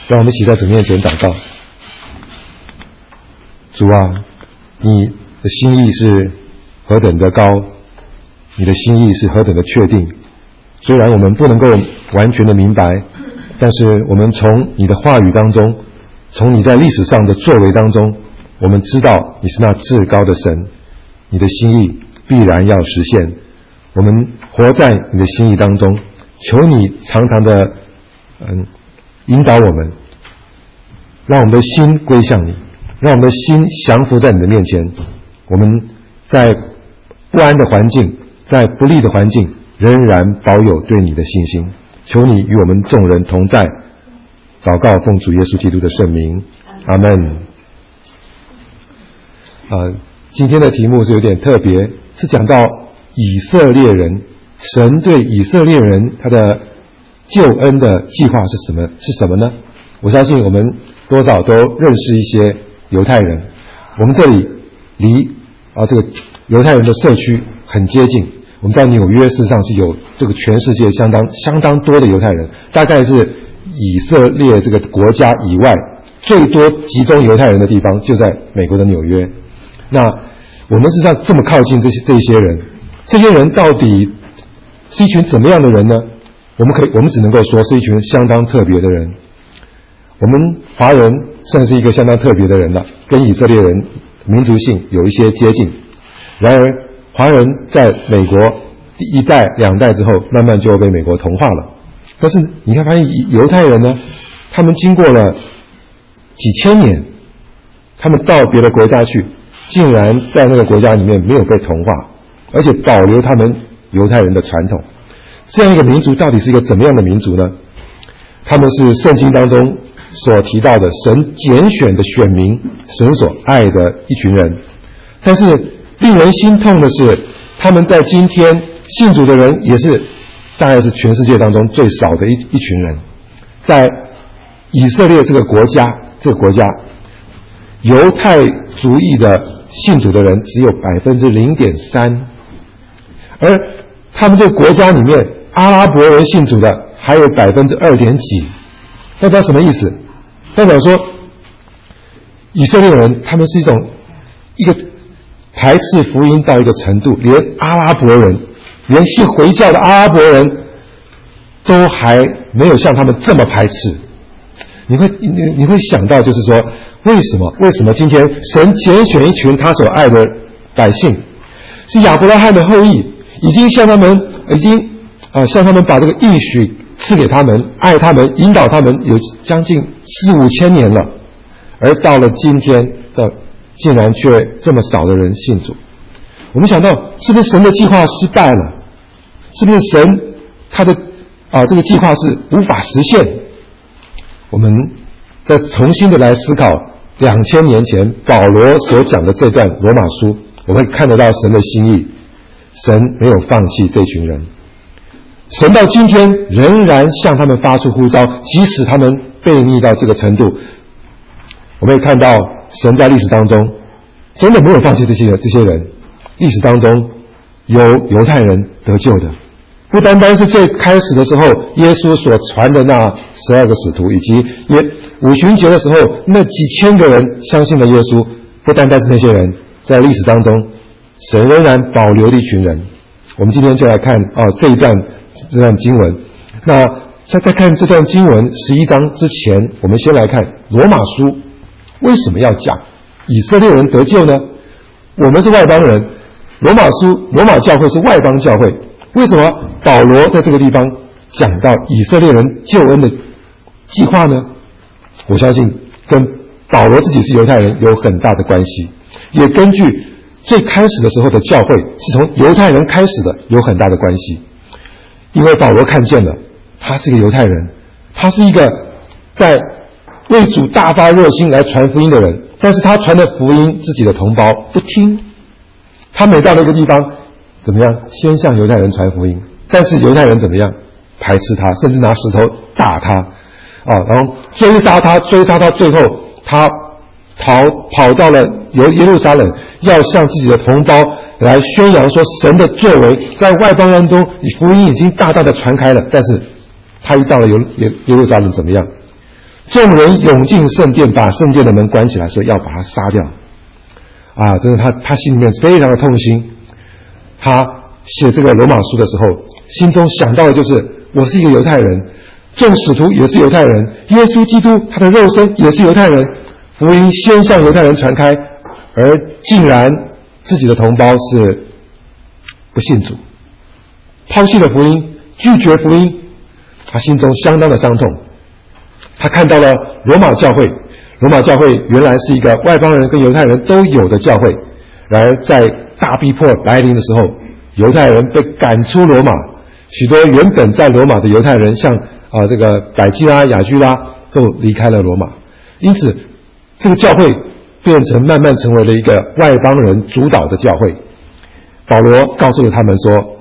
让我们一起在主面前祷告。主啊，你的心意是何等的高，你的心意是何等的确定。虽然我们不能够完全的明白，但是我们从你的话语当中，从你在历史上的作为当中，我们知道你是那至高的神，你的心意必然要实现。我们活在你的心意当中，求你常常的引导我们，让我们的心归向你，让我们的心降服在你的面前。我们在不安的环境，在不利的环境，仍然保有对你的信心。求你与我们众人同在。祷告奉主耶稣基督的圣名，阿们。今天的题目是有点特别，是讲到以色列人，神对以色列人他的救恩的计划是什么呢？我相信我们多少都认识一些犹太人，我们这里离这个犹太人的社区很接近。我们在纽约事实上是有这个全世界相当多的犹太人，大概是以色列这个国家以外最多集中犹太人的地方就在美国的纽约。那我们事实上这么靠近这些人到底是一群怎么样的人呢？我们只能够说是一群相当特别的人。我们华人算是一个相当特别的人了，跟以色列人民族性有一些接近。然而华人在美国第一代两代之后，慢慢就被美国同化了。但是你看发现犹太人呢，他们经过了几千年，他们到别的国家去，竟然在那个国家里面没有被同化，而且保留他们犹太人的传统。这样一个民族到底是一个怎么样的民族呢？他们是圣经当中所提到的神拣选的选民，神所爱的一群人。但是令人心痛的是，他们在今天信主的人也是大概是全世界当中最少的一群人。在以色列这个国家犹太族裔的信主的人只有 0.3%， 而他们这个国家里面阿拉伯人信主的还有 2. 几，代表什么意思？代表说以色列人他们是一个排斥福音到一个程度，连阿拉伯人，连信回教的阿拉伯人都还没有像他们这么排斥。你会想到就是说，为什么今天神拣选一群他所爱的百姓，是亚伯拉罕的后裔，已经向他们把这个应许赐给他们，爱他们，引导他们有将近4-5千年了，而到了今天竟然却这么少的人信主。我们想到是不是神的计划失败了？是不是神他的这个计划是无法实现？我们再重新的来思考2000年前保罗所讲的这段罗马书，我们会看得到神的心意。神没有放弃这群人，神到今天仍然向他们发出呼召，即使他们悖逆到这个程度。我们会看到神在历史当中真的没有放弃这些人。历史当中有犹太人得救的，不单单是最开始的时候耶稣所传的那12个使徒，以及五旬节的时候那几千个人相信了耶稣，不单单是那些人，在历史当中神仍然保留了一群人。我们今天就来看这段经文。那在看这段经文11章之前，我们先来看罗马书为什么要讲以色列人得救呢？我们是外邦人，罗马教会是外邦教会，为什么保罗在这个地方讲到以色列人救恩的计划呢？我相信跟保罗自己是犹太人有很大的关系，也根据最开始的时候的教会是从犹太人开始的有很大的关系。因为保罗看见了他是一个犹太人，他是一个在为主大发热心来传福音的人，但是他传的福音自己的同胞不听。他每到了一个地方怎么样？先向犹太人传福音，但是犹太人怎么样？排斥他，甚至拿石头打他然后追杀他，最后他跑到了耶路撒冷，要向自己的同胞来宣扬说神的作为在外邦人中福音已经大大的传开了。但是他一到了耶路撒冷怎么样？ 众人涌进圣殿，把圣殿的门关起来，说要把他杀掉。真的他心里面非常的痛心。他写这个罗马书的时候，心中想到的就是我是一个犹太人，众使徒也是犹太人，耶稣基督他的肉身也是犹太人，福音先向犹太人传开，而竟然自己的同胞是不信主，抛弃了福音，拒绝福音，他心中相当的伤痛。他看到了罗马教会，罗马教会原来是一个外邦人跟犹太人都有的教会，然而在大逼迫来临的时候，犹太人被赶出罗马，许多原本在罗马的犹太人，像这个百基拉、雅居拉都离开了罗马，因此这个教会慢慢成为了一个外邦人主导的教会。保罗告诉了他们说，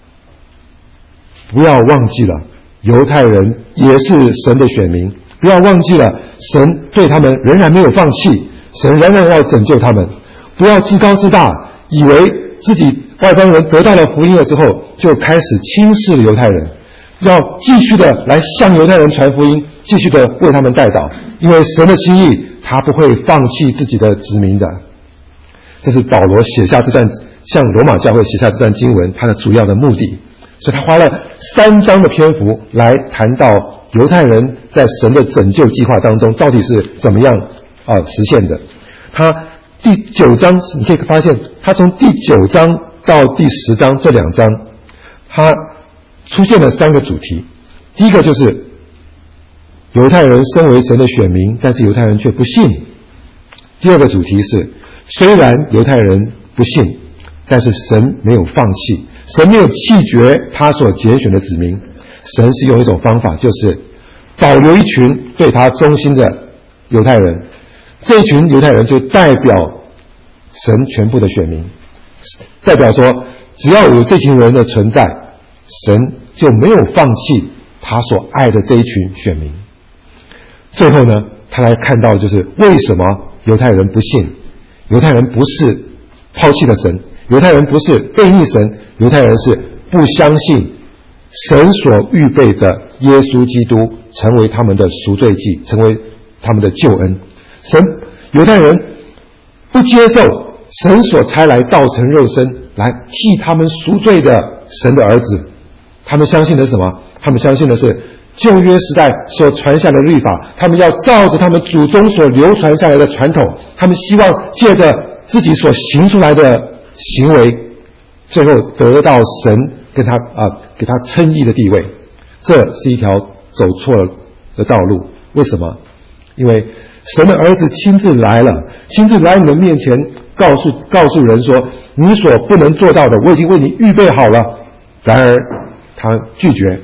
不要忘记了犹太人也是神的选民，不要忘记了神对他们仍然没有放弃，神仍然要拯救他们，不要自高自大，以为自己外邦人得到了福音了之后就开始轻视了犹太人，要继续的来向犹太人传福音，继续的为他们代祷，因为神的心意他不会放弃自己的子民的。这是保罗写下这段向罗马教会写下这段经文他的主要的目的，所以他花了3章的篇幅来谈到犹太人在神的拯救计划当中到底是怎么样实现的。他第9章你可以发现，他从第9章到第10章这2章，他出现了3个主题。第一个就是犹太人身为神的选民，但是犹太人却不信。第二个主题是虽然犹太人不信，但是神没有放弃，神没有弃绝他所拣选的子民，神是用一种方法，就是保留一群对他忠心的犹太人，这一群犹太人就代表神全部的选民，代表说只要有这群人的存在，神就没有放弃他所爱的这一群选民。最后呢，他来看到就是为什么犹太人不信，犹太人不是抛弃了神，犹太人不是背逆神，犹太人是不相信神所预备的耶稣基督成为他们的赎罪祭，成为他们的救恩。犹太人不接受神所差来道成肉身来替他们赎罪的神的儿子，他们相信的是什么？他们相信的是旧约时代所传下的律法，他们要照着他们祖宗所流传下来的传统，他们希望借着自己所行出来的行为，最后得到神给他称义的地位。这是一条走错了的道路。为什么？因为神的儿子亲自来了，亲自来你们面前告诉人说，你所不能做到的我已经为你预备好了。然而他拒绝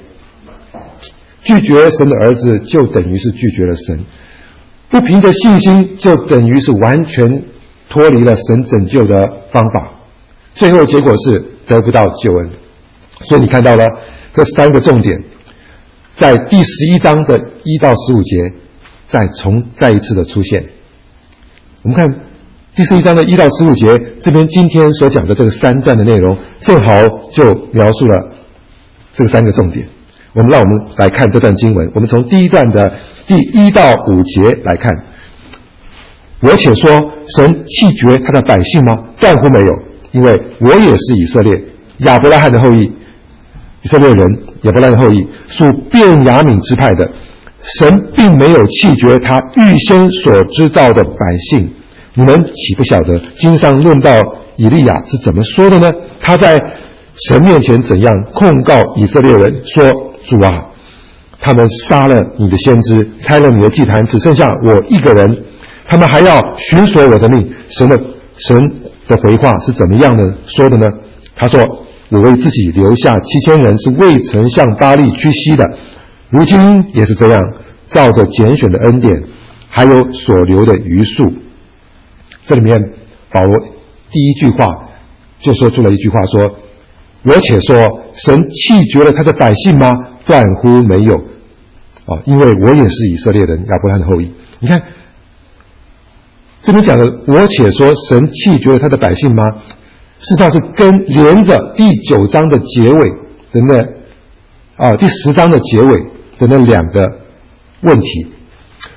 神的儿子，就等于是拒绝了神，不凭着信心就等于是完全脱离了神拯救的方法，最后结果是得不到救恩。所以你看到了这3个重点，在第11章的1到15节再一次的出现。我们看第11章的1到15节，这边今天所讲的这个3段的内容，正好就描述了这个3个重点。让我们来看这段经文，我们从第1段的第1到5节来看。我且说神弃绝他的百姓吗？断乎没有，因为我也是以色列，亚伯拉罕的后裔，以色列人，亚伯拉罕的后裔，属便雅悯支派的。神并没有弃绝他预先所知道的百姓。你们岂不晓得经上论到以利亚是怎么说的呢？他在神面前怎样控告以色列人，说，主啊，他们杀了你的先知，拆了你的祭坛，只剩下我一个人，他们还要寻索我的命。神的回话是怎么样的说的呢？他说，我为自己留下7000人，是未曾向巴力屈膝的，如今也是这样，照着拣选的恩典，还有所留的余数。这里面保罗第1句话就说出了一句话，说，我且说神弃绝了他的百姓吗？断乎没有，因为我也是以色列人，亚伯拉罕的后裔。你看这边讲的我且说神弃绝了他的百姓吗，事实上是连着第9章的结尾的第10章的结尾的那2个问题。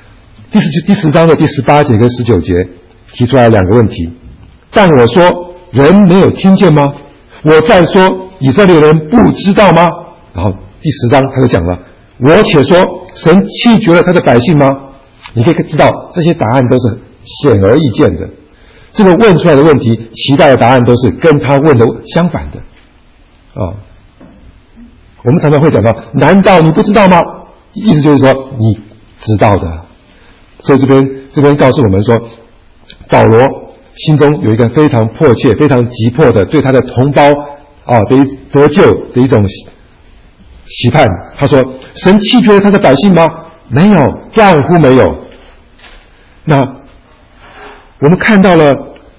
第10章的第18节跟19节提出来2个问题。但我说，人没有听见吗？我再说，以色列人不知道吗？然后第10章他就讲了，我且说，神弃绝了他的百姓吗？你可以知道这些答案都是显而易见的，这个问出来的问题期待的答案都是跟他问的相反的我们常常会讲到，难道你不知道吗？意思就是说你知道的。所以这边告诉我们说，保罗心中有一个非常迫切非常急迫的对他的同胞得救的一种期盼。他说，神弃绝了他的百姓吗？没有，断乎没有。那我们看到了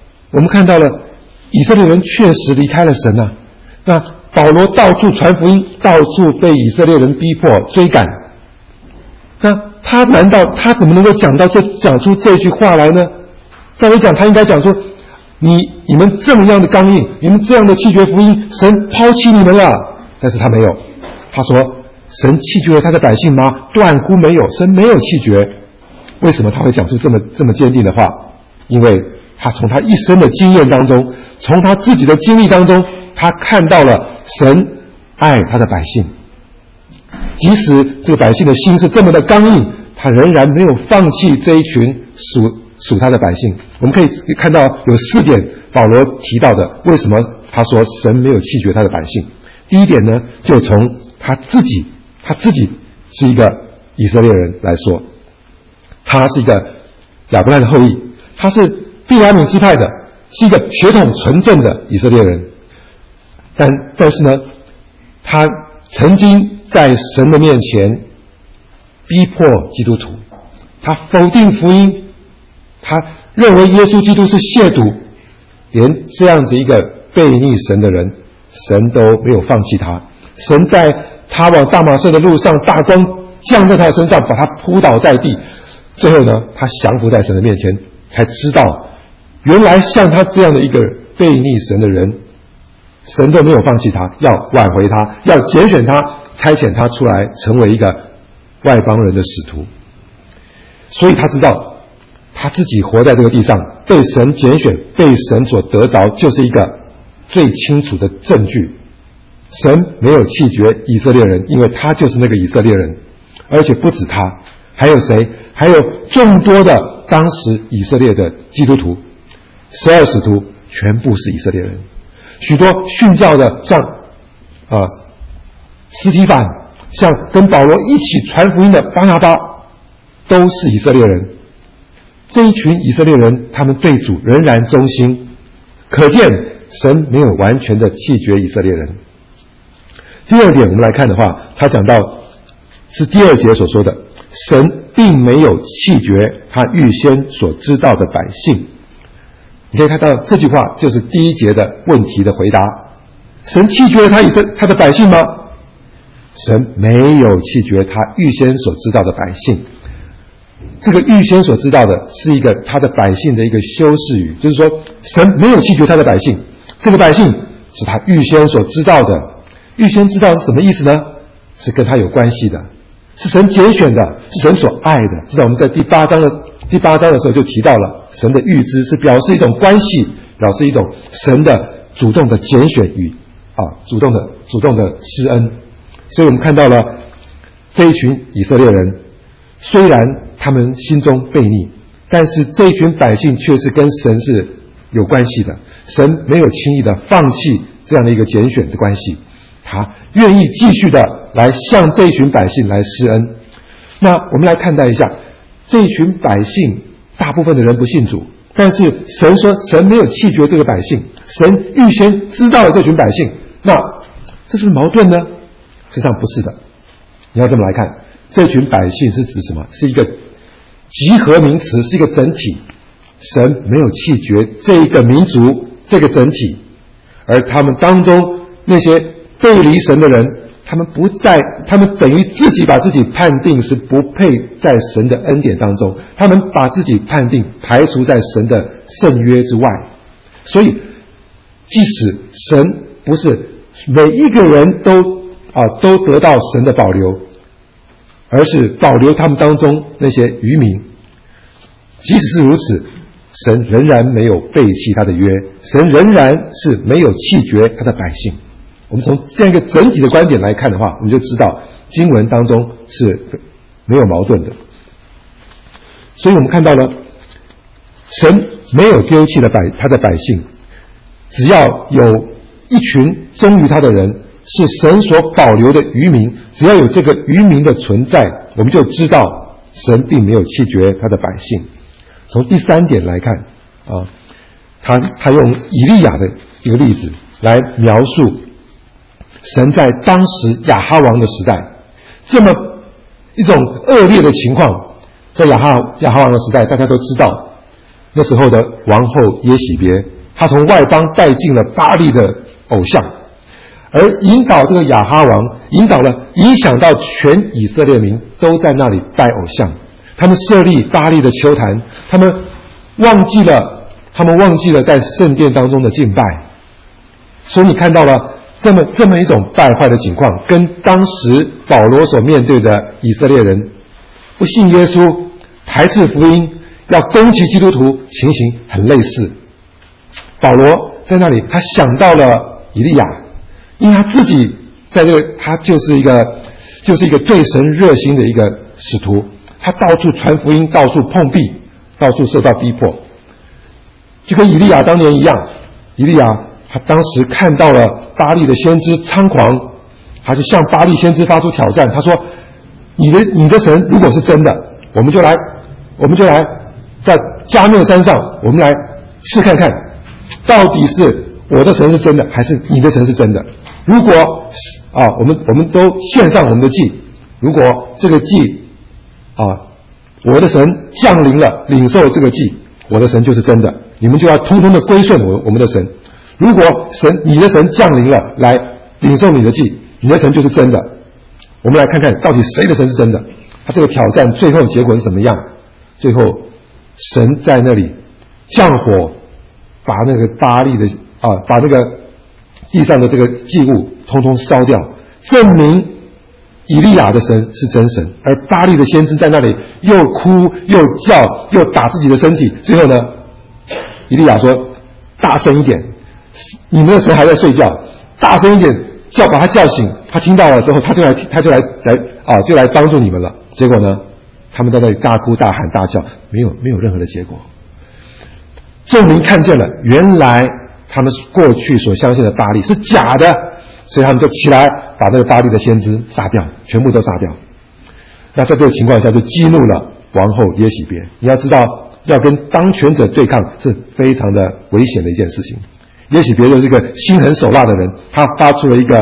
以色列人确实离开了神啊。那保罗到处传福音，到处被以色列人逼迫追赶，那他怎么能够讲出这句话来呢？照理讲他应该讲说，你们这么样的刚硬，你们这样的弃绝福音，神抛弃你们了。但是他没有，他说神弃绝了他的百姓吗？断乎没有，神没有弃绝。为什么他会讲出这么坚定的话？因为他从他一生的经验当中，从他自己的经历当中，他看到了神爱他的百姓，即使这个百姓的心是这么的刚硬，他仍然没有放弃这一群属他的百姓。我们可以看到有4点保罗提到的，为什么他说神没有弃绝他的百姓。第一点呢，就从他自己是一个以色列人来说，他是一个亚伯拉罕的后裔，他是便雅悯支派的，是一个血统纯正的以色列人。但是呢，他曾经在神的面前逼迫基督徒，他否定福音，他认为耶稣基督是亵渎，连这样子一个悖逆神的人，神都没有放弃他。神在他往大马色的路上，大光降在他的身上，把他扑倒在地。最后呢，他降服在神的面前，才知道原来像他这样的一个悖逆神的人，神都没有放弃他，要挽回他，要拣选他，差遣他出来成为一个外邦人的使徒。所以他知道他自己活在这个地上，被神拣选，被神所得着，就是一个最清楚的证据。神没有弃绝以色列人，因为他就是那个以色列人。而且不止他，还有谁？还有众多的当时以色列的基督徒，12使徒全部是以色列人。许多殉教的，像司提反，像跟保罗一起传福音的巴拿巴，都是以色列人。这一群以色列人，他们对主仍然忠心，可见神没有完全的弃绝以色列人。第二点，我们来看的话，他讲到是第2节所说的，神并没有弃绝他预先所知道的百姓。你可以看到这句话就是第1节的问题的回答。神弃绝了他的百姓吗？神没有弃绝他预先所知道的百姓。这个预先所知道的是一个他的百姓的一个修饰语，就是说神没有弃绝他的百姓，这个百姓是他预先所知道的。预先知道是什么意思呢？是跟他有关系的，是神拣选的，是神所爱的。至少我们在第八章的时候就提到了，神的预知是表示一种关系，表示一种神的主动的拣选与主动的施恩。所以我们看到了这一群以色列人，虽然他们心中悖逆，但是这一群百姓却是跟神是有关系的。神没有轻易的放弃这样的一个拣选的关系，他愿意继续的来向这一群百姓来施恩。那我们来看待一下，这一群百姓大部分的人不信主，但是神说神没有弃绝这个百姓，神预先知道了这群百姓，那这是不是矛盾呢？实际上不是的。你要这么来看，这群百姓是指什么？是一个集合名词，是一个整体。神没有弃绝这个民族，这个整体，而他们当中那些背离神的人，他们等于自己把自己判定是不配在神的恩典当中，他们把自己判定排除在神的圣约之外。所以即使神不是每一个人都得到神的保留，而是保留他们当中那些渔民， 即使是如此，神仍然没有背弃他的约，神仍然是没有弃绝他的百姓。我们从这样一个整体的观点来看的话，我们就知道经文当中是没有矛盾的。所以我们看到了神没有丢弃了他的百姓，只要有一群忠于他的人，是神所保留的余民，只要有这个余民的存在，我们就知道神并没有弃绝他的百姓。从第三点来看他用以利亚的一个例子来描述神在当时亚哈王的时代这么一种恶劣的情况。在亚哈王的时代，大家都知道那时候的王后耶洗别，他从外邦带进了巴力的偶像，而引导这个亚哈王影响到全以色列民都在那里拜偶像，他们设立巴力的丘坛，他们忘记了在圣殿当中的敬拜。所以你看到了这么一种败坏的情况，跟当时保罗所面对的以色列人不信耶稣、排斥福音、要攻击基督徒情形很类似。保罗在那里他想到了以利亚，因为他自己在这个他就是一个对神热心的一个使徒，他到处传福音，到处碰壁，到处受到逼迫，就跟以利亚当年一样。以利亚他当时看到了巴力的先知猖狂，他就向巴力先知发出挑战，他说你的神如果是真的，我们就来在加缪山上，我们来试看看到底是我的神是真的还是你的神是真的。如果我们都献上我们的祭，如果这个祭我的神降临了，领受这个祭，我的神就是真的，你们就要通通的归顺我们的神。如果你的神降临了，来领受你的祭，你的神就是真的。我们来看看到底谁的神是真的。他这个挑战最后结果是怎么样？最后神在那里降火，把那个巴力的把那个地上的这个祭物通通烧掉，证明以利亚的神是真神。而巴力的先知在那里又哭又叫又打自己的身体。最后呢，以利亚说大声一点，你们的神还在睡觉，大声一点把他叫醒。他听到了之后，他就来帮助你们了。结果呢，他们在那里大哭大喊大叫，没有任何的结果。众民看见了，原来他们过去所相信的巴力是假的，所以他们就起来把那个巴力的先知杀掉，全部都杀掉。那在这个情况下就激怒了王后耶洗别。你要知道，要跟当权者对抗是非常的危险的一件事情。耶洗别就是一个心狠手辣的人，他发出了一个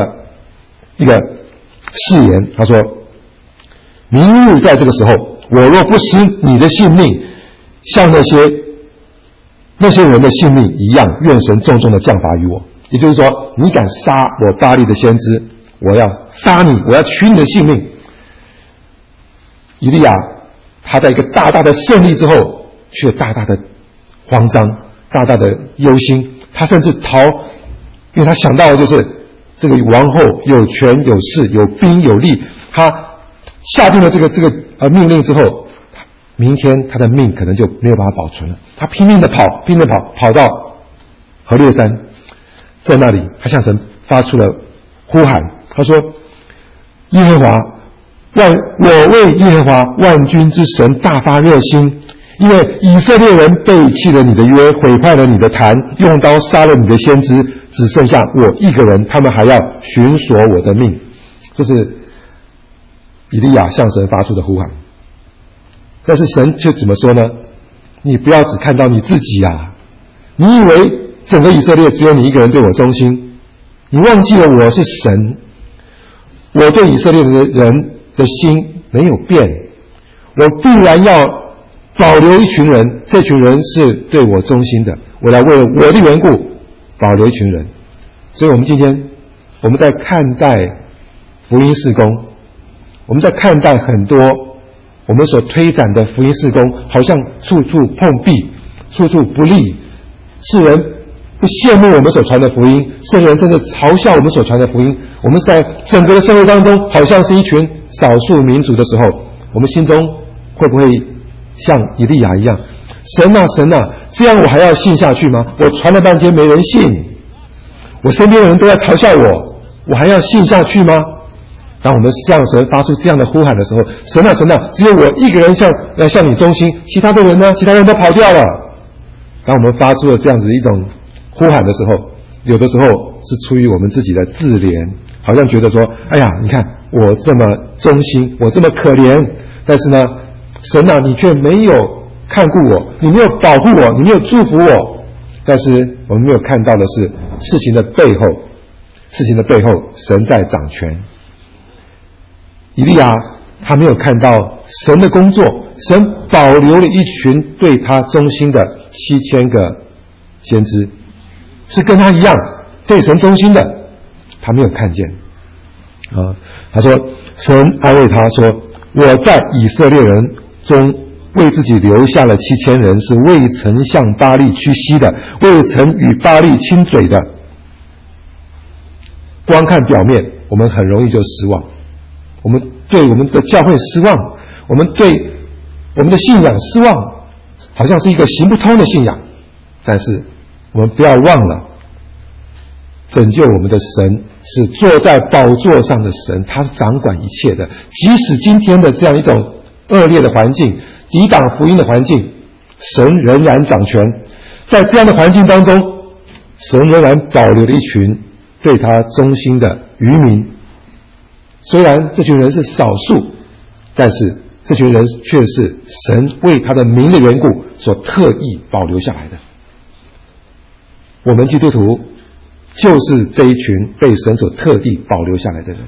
誓言，他说明日在这个时候，我若不使你的性命像那些人的性命一样，愿神重重的降罚于我。也就是说，你敢杀我巴力的先知，我要杀你，我要取你的性命。以利亚他在一个大大的胜利之后，却大大的慌张，大大的忧心。他甚至逃，因为他想到的就是这个王后有权有势有兵有力，他下定了这个命令之后，明天他的命可能就没有办法保存了。他拼命的跑到何烈山，在那里他向神发出了呼喊，他说耶和华我为耶和华万军之神大发热心，因为以色列人背弃了你的约，毁坏了你的坛，用刀杀了你的先知，只剩下我一个人，他们还要寻索我的命。这是以利亚向神发出的呼喊。但是神却怎么说呢？你不要只看到你自己啊，你以为整个以色列只有你一个人对我忠心，你忘记了我是神，我对以色列人的心没有变，我必然要保留一群人，这群人是对我忠心的，我来为了我的缘故保留一群人。所以今天我们在看待福音事工，我们在看待很多我们所推展的福音事工，好像处处碰壁，处处不利，世人不羡慕我们所传的福音，世人甚至嘲笑我们所传的福音。我们在整个的社会当中好像是一群少数民族的时候，我们心中会不会像以利亚一样， 神啊神啊，这样我还要信下去吗？我传了半天没人信，我身边的人都在嘲笑我还要信下去吗？当我们向神发出这样的呼喊的时候，神啊神啊，只有我一个人向你忠心，其他的人呢？其他人都跑掉了。当我们发出了这样子一种呼喊的时候，有的时候是出于我们自己的自怜，好像觉得说，哎呀，你看我这么忠心，我这么可怜，但是呢，神啊，你却没有看顾我，你没有保护我，你没有祝福我。但是我们没有看到的是事情的背后，神在掌权。以利亚他没有看到神的工作，神保留了一群对他忠心的7000个先知，是跟他一样对神忠心的，他没有看见他说神安慰他说，我在以色列人中为自己留下了7000人，是未曾向巴力屈膝的，未曾与巴力亲嘴的。光看表面，我们很容易就失望，我们对我们的教会失望，我们对我们的信仰失望，好像是一个行不通的信仰。但是我们不要忘了，拯救我们的神是坐在宝座上的神，他是掌管一切的。即使今天的这样一种恶劣的环境，抵挡福音的环境，神仍然掌权。在这样的环境当中，神仍然保留了一群对他忠心的渔民。虽然这群人是少数，但是这群人却是神为他的名的缘故所特意保留下来的。我们基督徒就是这一群被神所特地保留下来的人。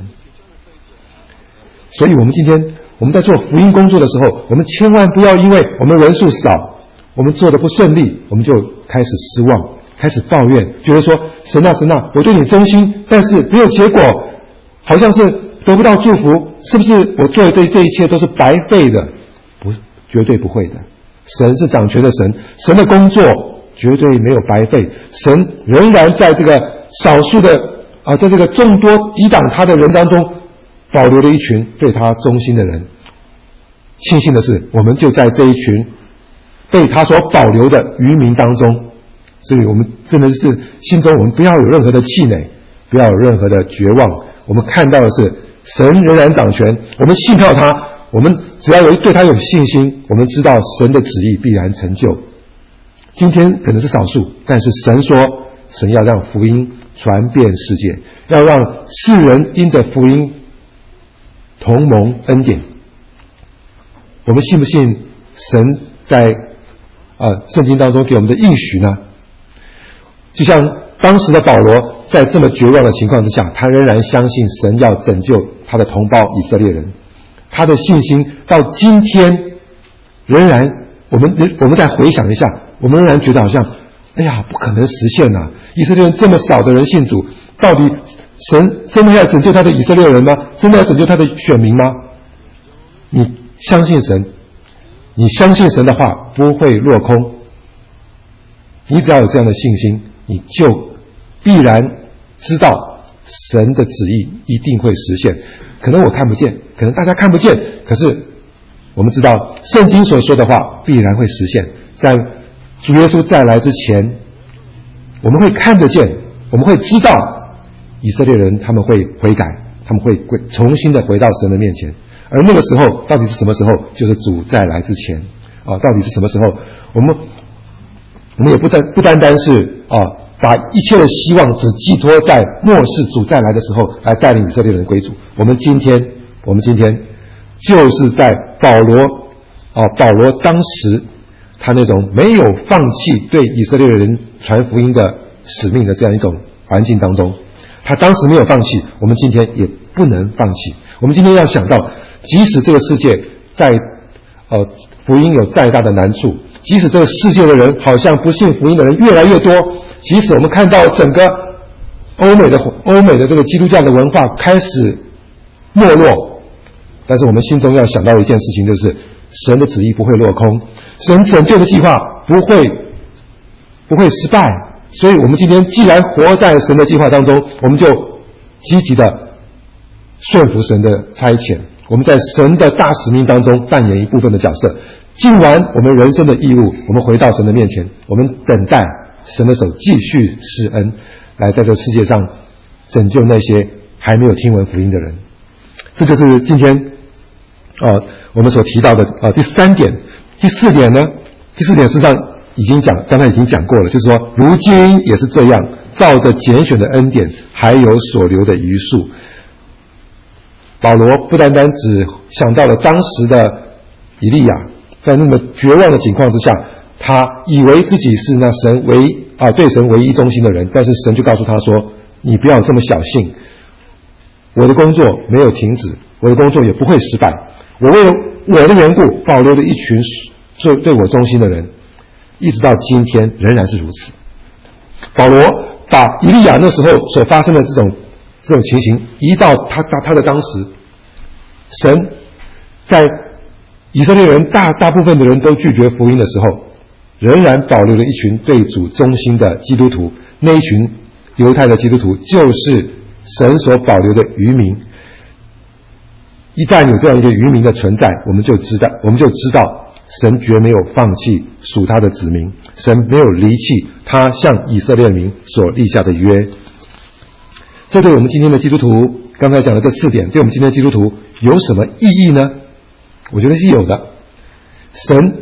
所以我们今天我们在做福音工作的时候，我们千万不要因为我们人数少，我们做得不顺利，我们就开始失望，开始抱怨，觉得说神啊神啊，我对你忠心，但是没有结果，好像是得不到祝福，是不是我做的这一切都是白费的？不，绝对不会的。神是掌权的神，神的工作绝对没有白费，神仍然在这个少数的在这个众多抵挡他的人当中保留了一群对他忠心的人。庆幸的是，我们就在这一群被他所保留的渔民当中。所以我们真的是心中我们不要有任何的气馁，不要有任何的绝望。我们看到的是神仍然掌权，我们信靠他，我们只要对他有信心，我们知道神的旨意必然成就。今天可能是少数，但是神说，神要让福音传遍世界，要让世人因着福音同蒙恩典。我们信不信神在圣经当中给我们的应许呢？就像当时的保罗在这么绝望的情况之下，他仍然相信神要拯救他的同胞以色列人。他的信心到今天仍然，我们再回想一下，我们仍然觉得好像，哎呀，不可能实现啊！以色列人这么少的人信主，到底神真的要拯救他的以色列人吗？真的要拯救他的选民吗？你相信神，你相信神的话不会落空。你只要有这样的信心，你就必然知道神的旨意一定会实现。可能我看不见，可能大家看不见，可是我们知道圣经所说的话必然会实现。在主耶稣再来之前，我们会看得见，我们会知道以色列人他们会悔改，他们会重新的回到神的面前。而那个时候到底是什么时候？就是主再来之前到底是什么时候？我们也不单单是把一切的希望只寄托在末世主再来的时候来带领以色列人归主。我们今天就是在保罗当时他那种没有放弃对以色列人传福音的使命的这样一种环境当中，他当时没有放弃，我们今天也不能放弃。我们今天要想到，即使这个世界在福音有再大的难处，即使这个世界的人好像不信福音的人越来越多，即使我们看到整个欧美的这个基督教的文化开始没落，但是我们心中要想到一件事情，就是神的旨意不会落空，神拯救的计划不会失败。所以我们今天既然活在神的计划当中，我们就积极的顺服神的差遣，我们在神的大使命当中扮演一部分的角色， 尽完我们人生的义务，我们回到神的面前，我们等待神的手继续施恩，来在这个世界上拯救那些还没有听闻福音的人。这就是今天我们所提到的第3点。第4点呢？第4点事实上刚才已经讲过了，就是说如今也是这样，照着拣选的恩典，还有所留的余数。保罗不单单只想到了当时的以利亚，在那么绝望的情况之下，他以为自己是那对神唯一忠心的人，但是神就告诉他说：“你不要这么小信，我的工作没有停止，我的工作也不会失败。我为了我的缘故，保留了一群对我忠心的人，一直到今天仍然是如此。”保罗把以利亚那时候所发生的这种情形移到他的当时，神在以色列人大部分的人都拒绝福音的时候，仍然保留了一群对主忠心的基督徒。那一群犹太的基督徒就是神所保留的余民。一旦有这样一个余民的存在，我们就知道神绝没有放弃属他的子民，神没有离弃他向以色列民所立下的约。这对我们今天的基督徒，刚才讲的这4点，对我们今天的基督徒有什么意义呢？我觉得是有的。神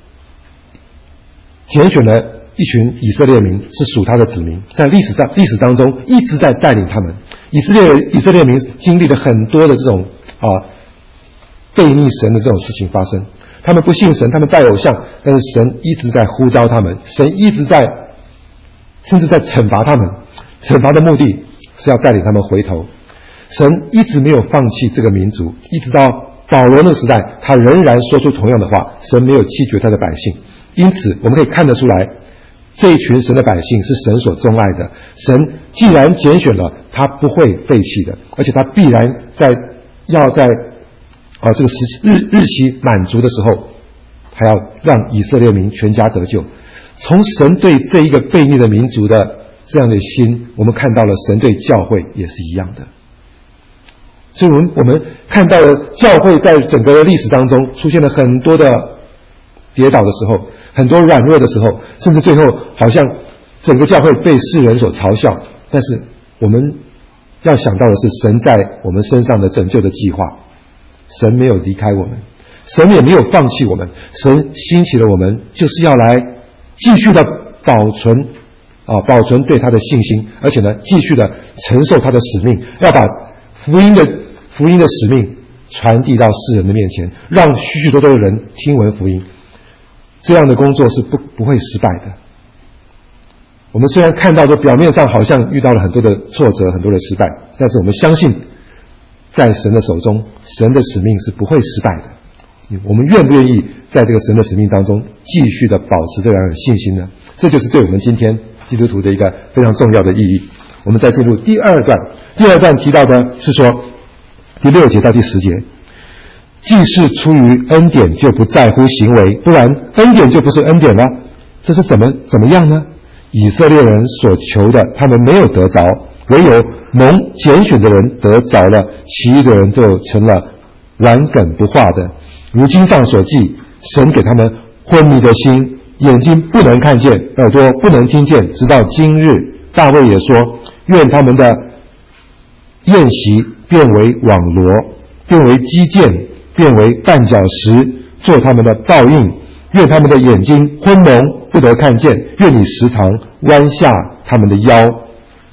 拣选了一群以色列民，是属他的子民，在历史当中一直在带领他们。以色列民经历了很多的这种背逆神的这种事情发生，他们不信神，他们拜偶像，但是神一直在呼召他们，神一直在甚至在惩罚他们，惩罚的目的是要带领他们回头。神一直没有放弃这个民族，一直到保罗的时代，他仍然说出同样的话，神没有弃绝他的百姓。因此我们可以看得出来，这一群神的百姓是神所钟爱的，神既然拣选了，他不会废弃的，而且他必然要在这个日期满足的时候，他要让以色列民全家得救。从神对这一个悖逆的民族的这样的心，我们看到了神对教会也是一样的。所以我们看到了教会在整个历史当中出现了很多的跌倒的时候，很多软弱的时候，甚至最后好像整个教会被世人所嘲笑。但是我们要想到的是神在我们身上的拯救的计划，神没有离开我们，神也没有放弃我们，神兴起了我们，就是要来继续的保存对他的信心，而且呢继续的承受他的使命，要把福音的使命传递到世人的面前，让许许多多的人听闻福音。这样的工作是不会失败的。我们虽然看到说表面上好像遇到了很多的挫折，很多的失败，但是我们相信在神的手中，神的使命是不会失败的。我们愿不愿意在这个神的使命当中继续的保持这样的信心呢？这就是对我们今天基督徒的一个非常重要的意义。我们再进入第二段提到的是说第6节到第10节，既是出于恩典，就不在乎行为，不然恩典就不是恩典了。这是怎么样呢？以色列人所求的，他们没有得着，唯有蒙拣选的人得着了，其余的人就成了顽梗不化的。如经上所记，神给他们昏迷的心，眼睛不能看见，耳朵不能听见，直到今日。大卫也说，愿他们的宴席变为网罗，变为基建，变为绊脚石，做他们的报应。愿他们的眼睛昏蒙，不得看见，愿你时常弯下他们的腰。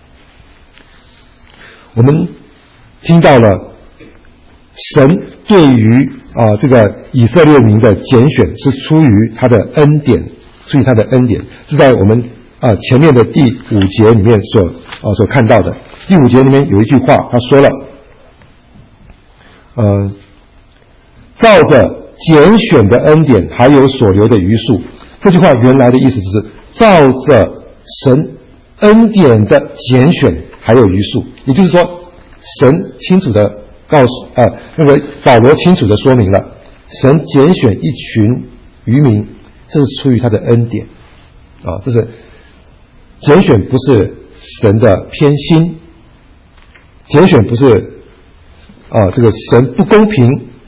我们听到了神对于这个以色列民的拣选是出于他的恩典，出于他的恩典，是在我们前面的第5节里面所看到的。第5节里面有一句话，他说了照着拣选的恩典还有所留的余数。这句话原来的意思是照着神恩典的拣选还有余数，也就是说神清楚的认为保罗清楚的说明了神拣选一群渔民，这是出于他的恩典这是拣选，不是神的偏心，拣选不是这个神不公平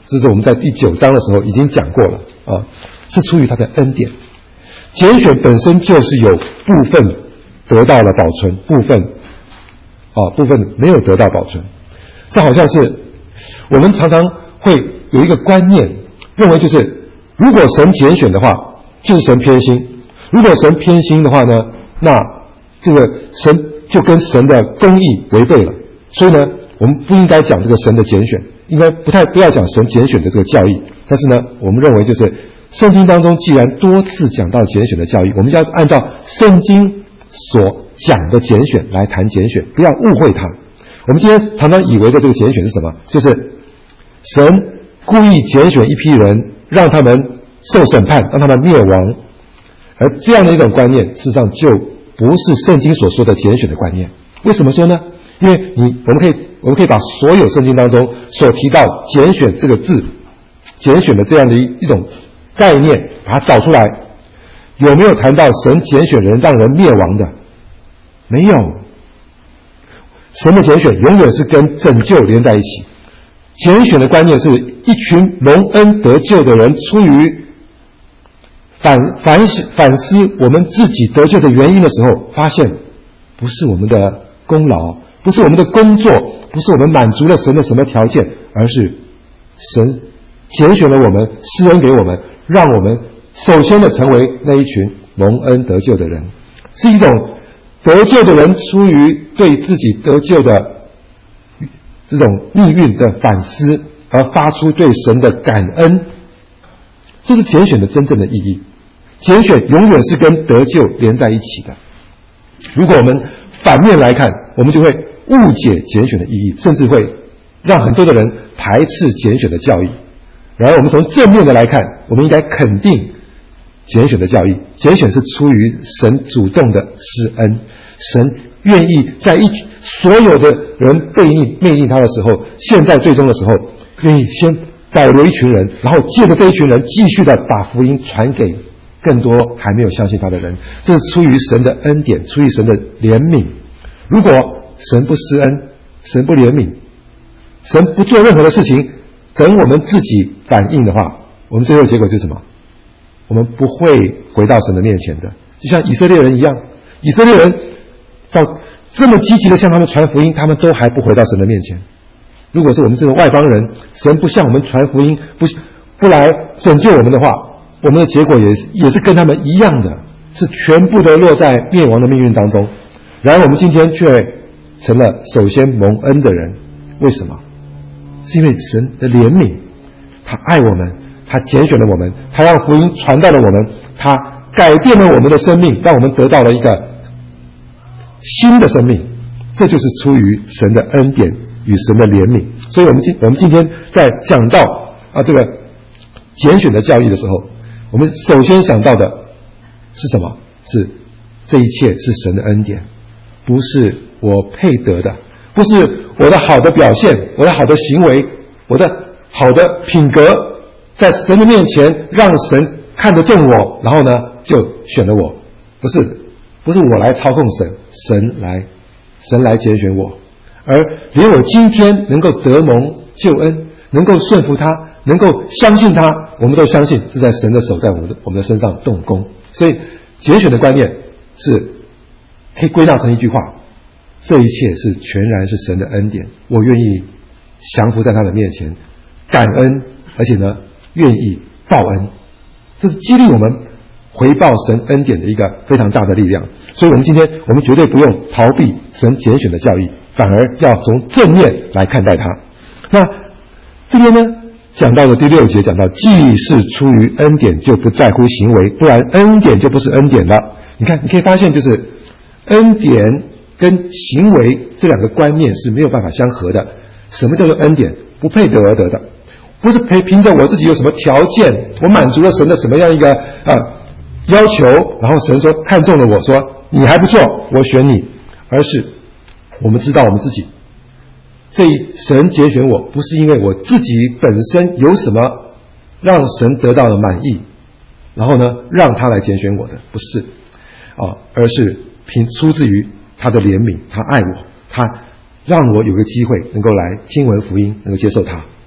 这是我们在第9章的时候已经讲过了啊，是出于他的恩典。拣选本身就是有部分得到了保存，部分没有得到保存。这好像是我们常常会有一个观念，认为就是如果神拣选的话，就是神偏心；如果神偏心的话呢，那这个神就跟神的公义违背了。所以呢，我们不应该讲这个神的拣选，应该不要讲神拣选的这个教义。但是呢，我们认为就是圣经当中既然多次讲到拣选的教义，我们就要按照圣经所讲的拣选来谈拣选，不要误会它。我们今天常常以为的这个拣选是什么？就是神故意拣选一批人，让他们受审判，让他们灭亡。而这样的一种观念，事实上就不是圣经所说的拣选的观念。为什么说呢？因为我们可以把所有圣经当中所提到拣选这个字，拣选的这样的一种概念，把它找出来，有没有谈到神拣选人让人灭亡的？没有。神的拣选永远是跟拯救连在一起。拣选的观念是一群蒙恩得救的人，出于反思我们自己得救的原因的时候，发现不是我们的功劳，不是我们的工作，不是我们满足了神的什么条件，而是神拣选了我们，施恩给我们，让我们首先的成为那一群蒙恩得救的人。是一种得救的人出于对自己得救的这种命运的反思，而发出对神的感恩。这是拣选的真正的意义。拣选永远是跟得救连在一起的。如果我们反面来看，我们就会误解拣选的意义，甚至会让很多的人排斥拣选的教义。然而我们从正面的来看，我们应该肯定拣选的教义。拣选是出于神主动的施恩，神愿意在所有的人背逆他的时候，现在最终的时候，愿意先保留一群人，然后借着这一群人继续的把福音传给更多还没有相信他的人。这是出于神的恩典，出于神的怜悯。如果神不施恩，神不怜悯，神不做任何的事情，等我们自己反应的话，我们最后的结果就是什么？我们不会回到神的面前的。就像以色列人一样，以色列人到这么积极的向他们传福音，他们都还不回到神的面前。如果是我们这种外邦人，神不向我们传福音，不来拯救我们的话，我们的结果也是跟他们一样的，是全部都落在灭亡的命运当中。然而我们今天却成了首先蒙恩的人。为什么？是因为神的怜悯，他爱我们，他拣选了我们，他让福音传到了我们，他改变了我们的生命，让我们得到了一个新的生命。这就是出于神的恩典与神的怜悯。所以我们今天在讲到这个拣选的教义的时候，我们首先想到的是什么？是这一切是神的恩典，不是我配得的，不是我的好的表现，我的好的行为，我的好的品格，在神的面前让神看得中我，然后呢就选了我。不是我来操控神，神来拣选我。而连我今天能够得蒙救恩，能够顺服他，能够相信他，我们都相信是在神的手在我们的身上动工。所以拣选的观念是可以归纳成一句话：这一切是全然是神的恩典，我愿意降服在他的面前，感恩，而且呢愿意报恩。这是激励我们回报神恩典的一个非常大的力量。所以我们今天绝对不用逃避神拣选的教义，反而要从正面来看待它。那这边呢讲到的第6节讲到，既是出于恩典，就不在乎行为，不然恩典就不是恩典了。你看，你可以发现，就是恩典跟行为这两个观念是没有办法相合的。什么叫做恩典？不配得而得的，不是凭着我自己有什么条件，我满足了神的什么样一个要求，然后神说看中了我，说你还不错，我选你。而是我们知道我们自己，神拣选我，不是因为我自己本身有什么让神得到了满意，然后呢让他来拣选我的，不是而是出自于他的怜悯，他爱我，他让我有个机会能够来听闻福音，能够接受他。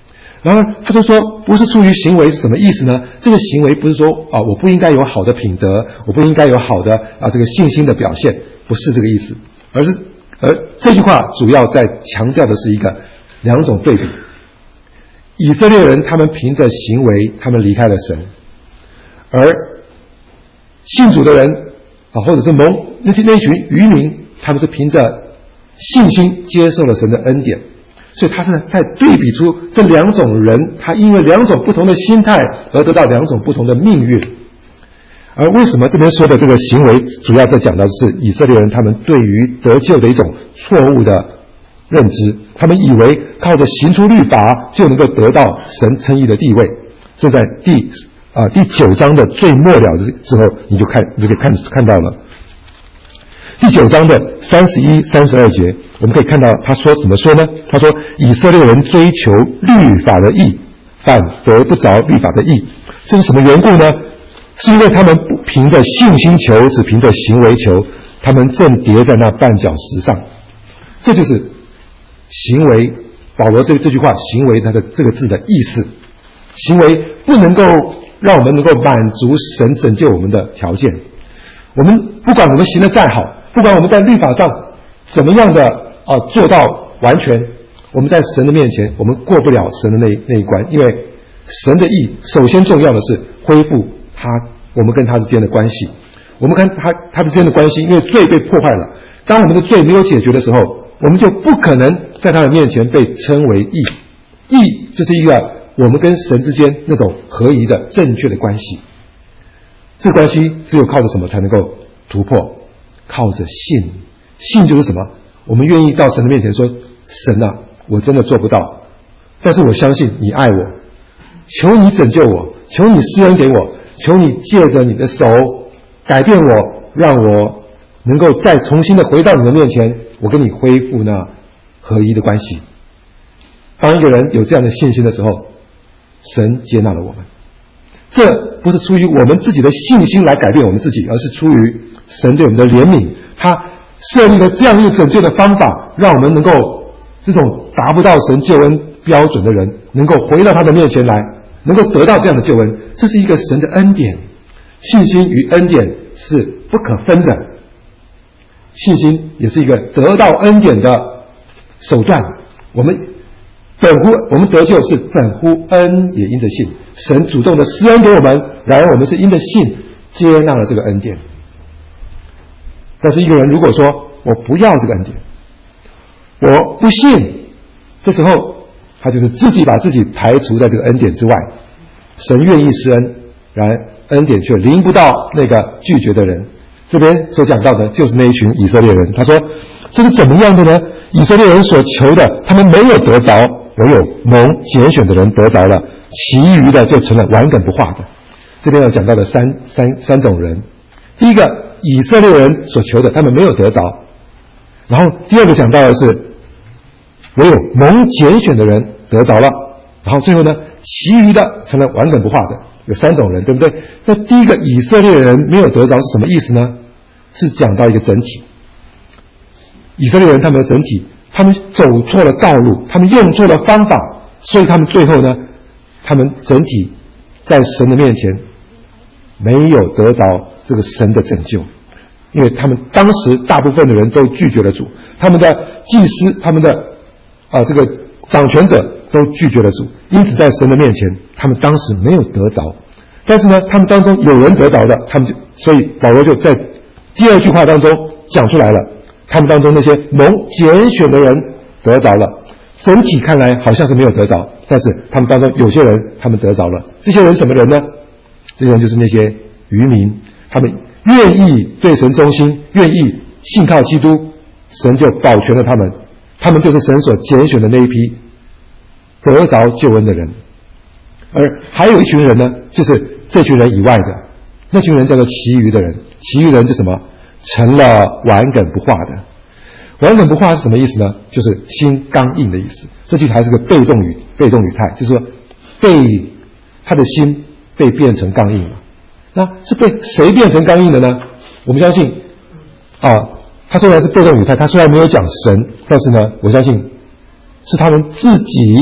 然而他就说，不是出于行为是什么意思呢？这个行为不是说我不应该有好的品德，我不应该有好的这个信心的表现，不是这个意思，而这句话主要在强调的是两种对比。以色列人他们凭着行为他们离开了神，而信主的人或者是那群渔民，他们是凭着信心接受了神的恩典。所以他是在对比出这两种人，他因为两种不同的心态而得到两种不同的命运。而为什么这边说的这个行为主要在讲到的是以色列人他们对于得救的一种错误的认知，他们以为靠着行出律法就能够得到神称义的地位。这在第9章的最末了之后你就可以看到了。第9章的31、32节，我们可以看到他说怎么说呢？他说以色列人追求律法的义，反得不着律法的义。这是什么缘故呢？是因为他们不凭着信心求，只凭着行为求，他们正跌在那绊脚石上。这就是行为，保罗这句话行为它的这个字的意思。行为不能够让我们能够满足神拯救我们的条件。我们不管我们行得再好，不管我们在律法上怎么样的做到完全，我们在神的面前我们过不了神的那一关。因为神的义首先重要的是恢复我们跟他之间的关系。我们跟他之间的关系，因为罪被破坏了，当我们的罪没有解决的时候，我们就不可能在他的面前被称为义。义就是一个我们跟神之间那种合宜的正确的关系。这个关系只有靠着什么才能够突破？靠着信。信就是什么？我们愿意到神的面前说，神啊，我真的做不到，但是我相信你爱我，求你拯救我，求你施恩给我，求你借着你的手改变我，让我能够再重新的回到你的面前，我跟你恢复那合一的关系。当一个人有这样的信心的时候，神接纳了我们。这不是出于我们自己的信心来改变我们自己，而是出于神对我们的怜悯。他设立了这样一个拯救的方法，让我们能够这种达不到神救恩标准的人能够回到他的面前来，能够得到这样的救恩。这是一个神的恩典。信心与恩典是不可分的，信心也是一个得到恩典的手段。我们得救是本乎恩，也因着信。神主动的施恩给我们，然而我们是因着信接纳了这个恩典。但是一个人如果说我不要这个恩典，我不信，这时候他就是自己把自己排除在这个恩典之外。神愿意施恩，然而恩典却临不到那个拒绝的人。这边所讲到的就是那一群以色列人。他说这是怎么样的呢？以色列人所求的他们没有得着，唯有蒙拣选的人得着了，其余的就成了顽梗不化的。这边要讲到的三种人。第一个，以色列人所求的他们没有得着。然后第二个讲到的是唯有蒙拣选的人得着了。然后最后呢，其余的成了顽梗不化的。有三种人，对不对？那第一个以色列人没有得着是什么意思呢？是讲到一个整体。以色列人他们的整体，他们走错了道路，他们用错了方法，所以他们最后呢，他们整体在神的面前没有得着这个神的拯救。因为他们当时大部分的人都拒绝了主，他们的祭司，他们的这个掌权者都拒绝了主，因此在神的面前他们当时没有得着。但是呢，他们当中有人得着的，所以保罗就在第二句话当中讲出来了，他们当中那些蒙拣选的人得着了。整体看来好像是没有得着，但是他们当中有些人他们得着了。这些人什么人呢？这些人就是那些渔民，他们愿意对神忠心，愿意信靠基督，神就保全了他们。他们就是神所拣选的那一批得着救恩的人。而还有一群人呢，就是这群人以外的那群人，叫做其余的人。其余人是什么？成了顽梗不化的。顽梗不化是什么意思呢？就是心刚硬的意思。这句还是个被动语态，就是说他的心被变成刚硬了。那是被谁变成刚硬的呢？我们相信他虽然是被动语态，他虽然没有讲神，但是呢，我相信是他们自己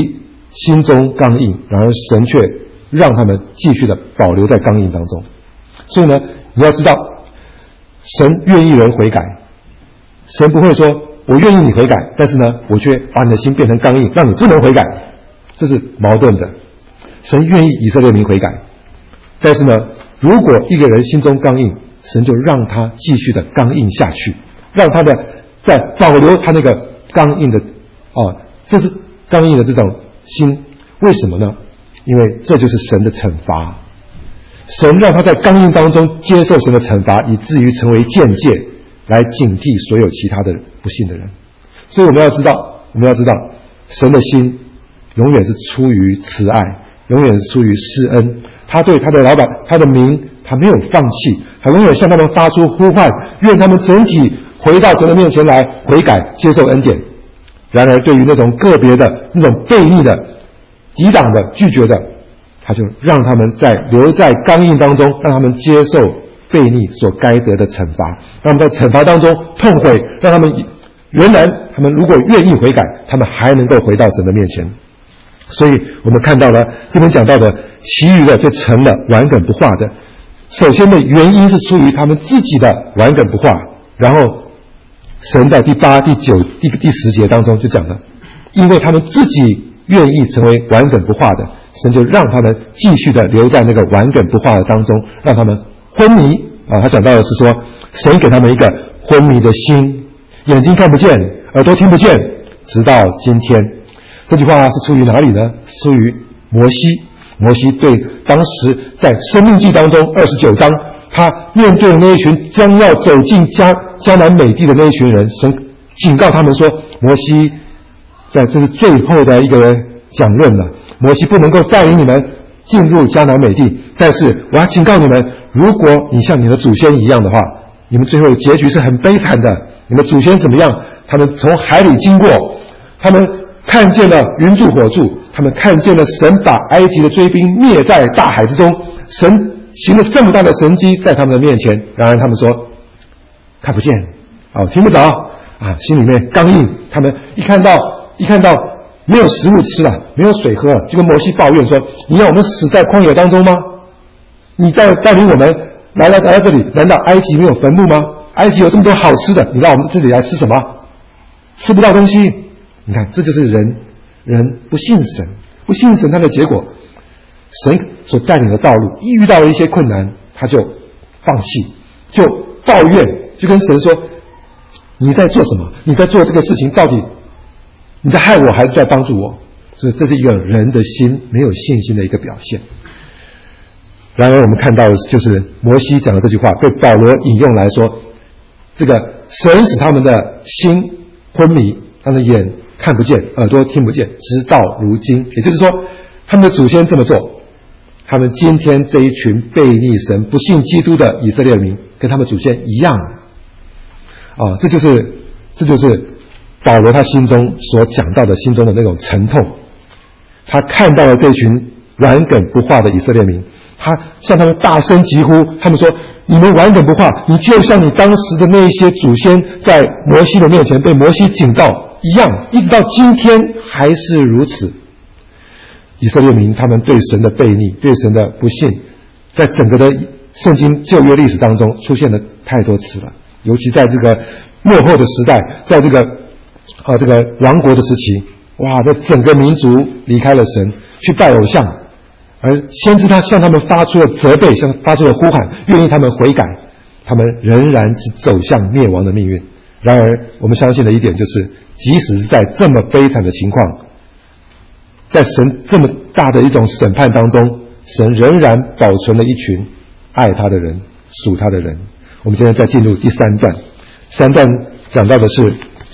心中刚硬，然而神却让他们继续的保留在刚硬当中。所以呢，你要知道，神愿意人悔改，神不会说我愿意你悔改，但是呢，我却把你的心变成刚硬，让你不能悔改，这是矛盾的。神愿意以色列民悔改，但是呢，如果一个人心中刚硬，神就让他继续的刚硬下去，让他的在保留他那个刚硬的这是刚硬的这种心。为什么呢？因为这就是神的惩罚。神让他在刚硬当中接受神的惩罚，以至于成为鉴戒，来警惕所有其他的不信的人。所以我们要知道，神的心永远是出于慈爱，永远是出于施恩。他对他的老板，他的民，他没有放弃，他永远向他们发出呼唤，愿他们整体回到神的面前来悔改，接受恩典。然而对于那种个别的、那种悖逆的、抵挡的、拒绝的，他就让他们留在刚硬当中，让他们接受悖逆所该得的惩罚，让他们在惩罚当中痛悔，让他们仍然，他们如果愿意悔改，他们还能够回到神的面前。所以我们看到了这边讲到的，其余的就成了顽梗不化的。首先的原因是出于他们自己的顽梗不化，然后神在第8、第9、第10节当中就讲了，因为他们自己愿意成为顽梗不化的，神就让他们继续的留在那个顽梗不化的当中，让他们昏迷他讲到的是说，神给他们一个昏迷的心，眼睛看不见，耳朵听不见，直到今天。这句话是出于哪里呢？出于摩西对当时在申命记当中29章，他面对那一群将要走进迦南美地的那一群人，神警告他们说，摩西这是最后的一个讲论了，摩西不能够带领你们进入迦南美地，但是我要警告你们，如果你像你的祖先一样的话，你们最后的结局是很悲惨的。你们祖先怎么样？他们从海里经过，他们看见了云柱火柱，他们看见了神把埃及的追兵灭在大海之中，神行了这么大的神迹在他们的面前，然而他们说看不见听不着心里面刚硬。他们一看到没有食物吃了，没有水喝了，就跟摩西抱怨说，你要我们死在旷野当中吗？你带领我们来到这里，难道埃及没有坟墓吗？埃及有这么多好吃的，你让我们这里来吃什么？吃不到东西。你看，这就是人不信神他的结果。神所带领的道路，一遇到了一些困难，他就放弃，就抱怨，就跟神说，你在做什么？你在做这个事情，到底你在害我还是在帮助我？所以这是一个人的心没有信心的一个表现。然而我们看到的就是摩西讲的这句话被保罗引用来说，这个神使他们的心昏迷，他们的眼看不见，耳朵听不见，直到如今。也就是说，他们的祖先这么做，他们今天这一群悖逆神、不信基督的以色列民，跟他们祖先一样这就是保罗他心中所讲到的心中的那种沉痛。他看到了这群顽梗不化的以色列民，他向他们大声疾呼，他们说，你们顽梗不化，你就像你当时的那些祖先在摩西的面前被摩西警告一样，一直到今天还是如此。以色列民他们对神的悖逆，对神的不信，在整个的圣经旧约历史当中出现了太多次了，尤其在这个末后的时代，在这个亡国的时期，这整个民族离开了神，去拜偶像，而先知他向他们发出了责备，向发出了呼喊，愿意他们悔改，他们仍然是走向灭亡的命运。然而我们相信的一点就是，即使是在这么悲惨的情况，在神这么大的一种审判当中，神仍然保存了一群爱他的人，属他的人。我们现在再进入第3段，3段讲到的是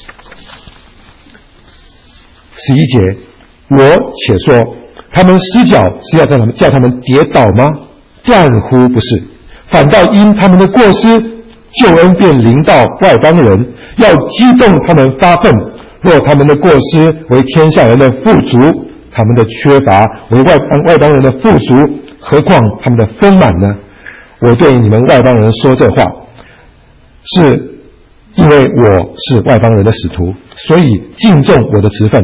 11节，我且说，他们失脚是要叫他们跌倒吗？断乎不是，反倒因他们的过失，救恩便临到外邦人，要激动他们发愤。若他们的过失为天下人的富足，他们的缺乏为外邦人的富足，何况他们的丰满呢？我对你们外邦人说这话，是因为我是外邦人的使徒，所以敬重我的职分，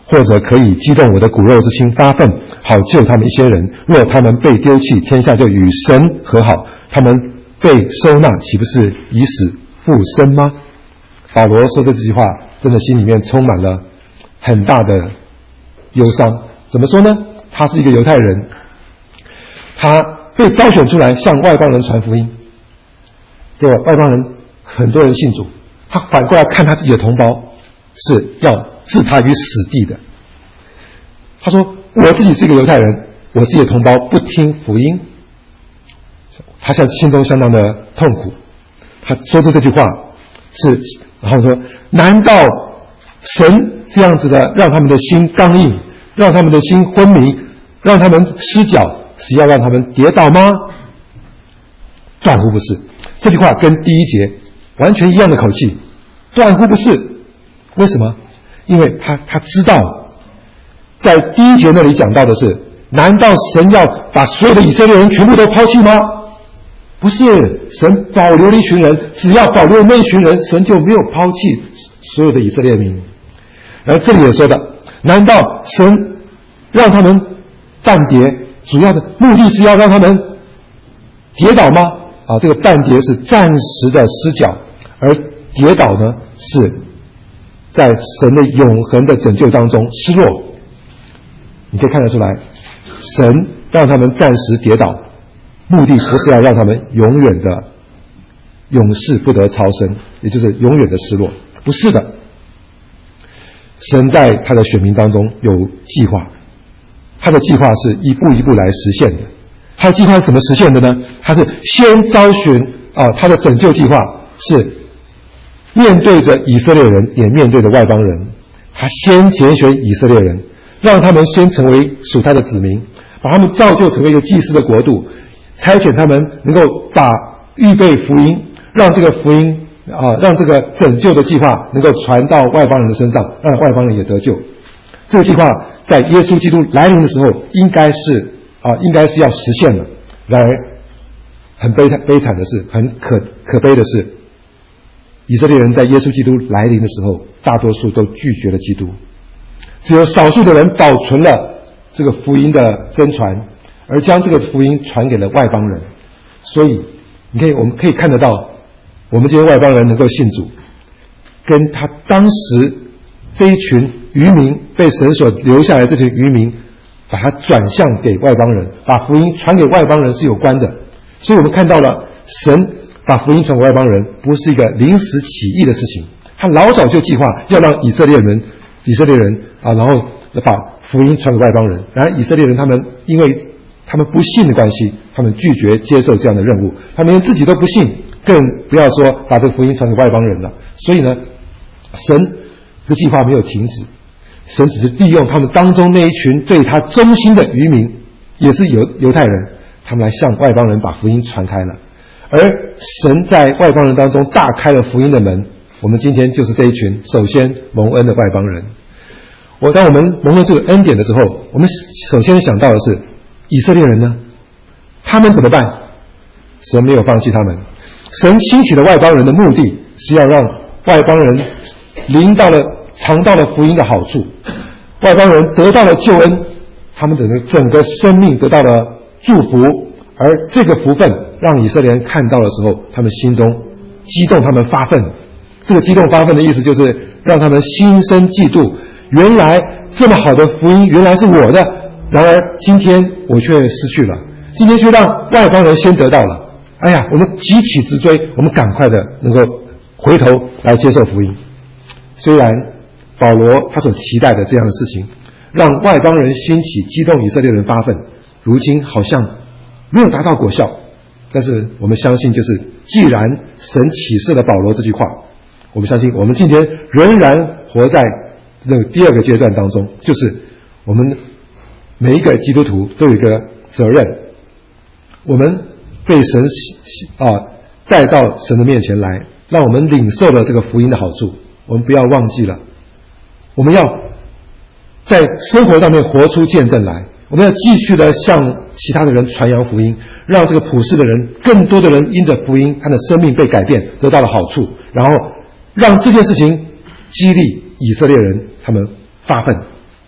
或者可以激动我的骨肉之心发愤，好救他们一些人。若他们被丢弃，天下就与神和好；他们被收纳，岂不是以死复生吗？保罗说这句话，真的心里面充满了很大的忧伤。怎么说呢？他是一个犹太人，他被招选出来向外邦人传福音，结果外邦人很多人信主，他反过来看他自己的同胞是要置他于死地的。他说我自己是一个犹太人，我自己的同胞不听福音，他心中相当的痛苦。他说出这句话是，然后说，难道神这样子的让他们的心刚硬，让他们的心昏迷，让他们失脚，是要让他们跌倒吗？断乎不是。这句话跟第一节完全一样的口气，断乎不是。为什么？因为他知道，在第一节那里讲到的是，难道神要把所有的以色列人全部都抛弃吗？不是，神保留了一群人，只要保留那一群人，神就没有抛弃所有的以色列民。然后这里也说的，难道神让他们半跌，主要的目的是要让他们跌倒吗？这个半跌是暂时的失脚，而跌倒呢，是在神的永恒的拯救当中失落。你可以看得出来，神让他们暂时跌倒，目的不是要让他们永远的永世不得超生，也就是永远的失落，不是的。神在他的选民当中有计划，他的计划是一步一步来实现的。他的计划是怎么实现的呢？他是先招寻他的拯救计划是面对着以色列人，也面对着外邦人。他先拣选以色列人，让他们先成为属他的子民，把他们造就成为一个祭司的国度，差遣他们能够把预备福音，让这个福音让这个拯救的计划能够传到外邦人的身上，让外邦人也得救。这个计划在耶稣基督来临的时候应该是要实现了。然而很悲惨的是，很可悲的是，以色列人在耶稣基督来临的时候，大多数都拒绝了基督，只有少数的人保存了这个福音的真传，而将这个福音传给了外邦人。所以我们可以看得到，我们这些外邦人能够信主，跟他当时这一群渔民被神所留下来这群渔民把它转向给外邦人，把福音传给外邦人是有关的。所以我们看到了神把福音传给外邦人不是一个临时起意的事情，他老早就计划要让以色列人然后把福音传给外邦人。然而以色列人他们因为他们不信的关系，他们拒绝接受这样的任务，他们连自己都不信，更不要说把这个福音传给外邦人了。所以呢，神的计划没有停止，神只是利用他们当中那一群对他忠心的渔民，也是犹太人，他们来向外邦人把福音传开了。而神在外邦人当中大开了福音的门，我们今天就是这一群首先蒙恩的外邦人。当我们蒙了这个恩典的时候，我们首先想到的是以色列人呢，他们怎么办？神没有放弃他们。神兴起的外邦人的目的是要让外邦人尝到了福音的好处，外邦人得到了救恩，他们整个生命得到了祝福，而这个福分让以色列人看到的时候，他们心中激动，他们发愤。这个激动发愤的意思就是让他们心生嫉妒，原来这么好的福音原来是我的，然而今天我却失去了，今天却让外邦人先得到了。哎呀，我们急起直追，我们赶快的能够回头来接受福音。虽然保罗他所期待的这样的事情让外邦人兴起，激动以色列人发愤，如今好像没有达到果效，但是我们相信，就是既然神启示了保罗这句话，我们相信我们今天仍然活在那个第二个阶段当中，就是我们每一个基督徒都有一个责任，我们被神带到神的面前来，让我们领受了这个福音的好处，我们不要忘记了，我们要在生活上面活出见证来，我们要继续的向其他的人传扬福音，让这个普世的人，更多的人因着福音，他的生命被改变，得到了好处，然后让这件事情激励以色列人他们发愤，